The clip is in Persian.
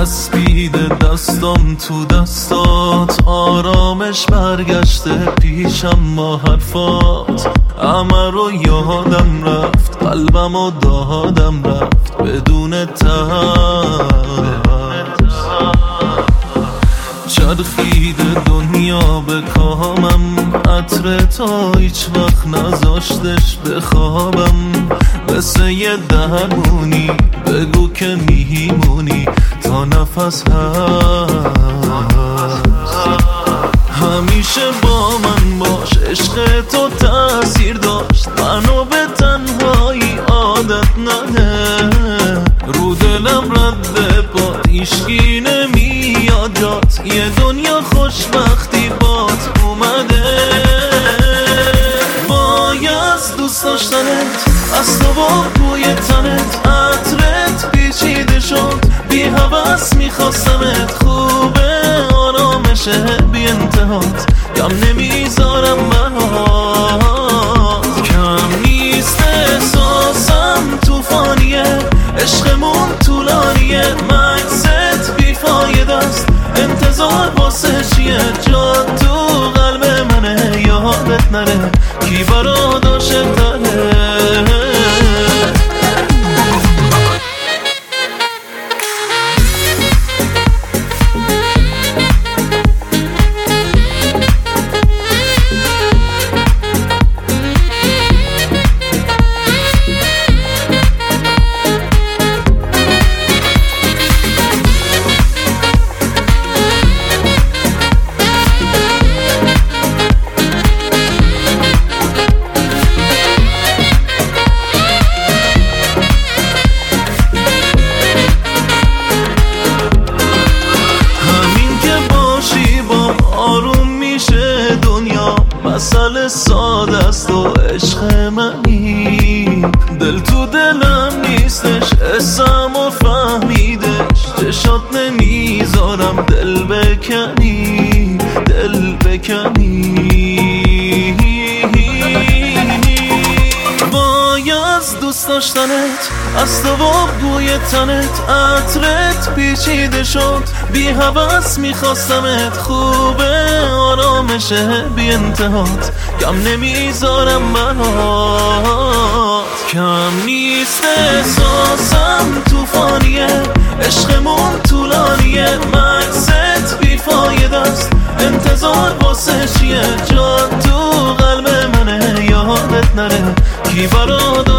چسبیده دستم تو دستات، آرامش برگشته پیشم با حرفات. همه رو یادم رفت، قلبم و دادم رفت بدون ترس. چرخیده دنیا به کامم، عطر تا هیچ وقت نذاشتش بخوابم. مثل یه درمونی بگو که میمونی تا نفس هست. همیشه با من باش، عشق تو تأثیر داشت، منو به تنهایی عادت نده. رو دلم رد پات، هیچکی نمیاد جات، یه دنیا خوشبختی بات اومده. باید دوست داشتنت از تو با بوی تنت، عطرت پیچیده شد بی هوس میخواستمت. خوبه آرامشه بی انتهات، کم نمیذارم برات. کم نیست احساسم توفانیه، عشقمون طولانیه، مکست بیفاید است، انتظار واسه چیه؟ جا تو قلب منه، یادت نره کی برات عاشق تره. مسئله ساده است و عشق منی، دل تو دلم نیستش، اسم و فهمیدش، چشات نمیذارم دل بکنی، دل بکنی. باید دوست داشتنت از تو با بوی تنت، عطرت پیچیده شد بی هوس میخواستمت. خوبه آرامشه بی انتهات، کم نمیذارم برات. کم نیست احساسم توفانیه، عشقمون طولانیه، مکست بیفاید است، انتظار واسه چیه؟ جا تو قلب منه، یادت نره کی برات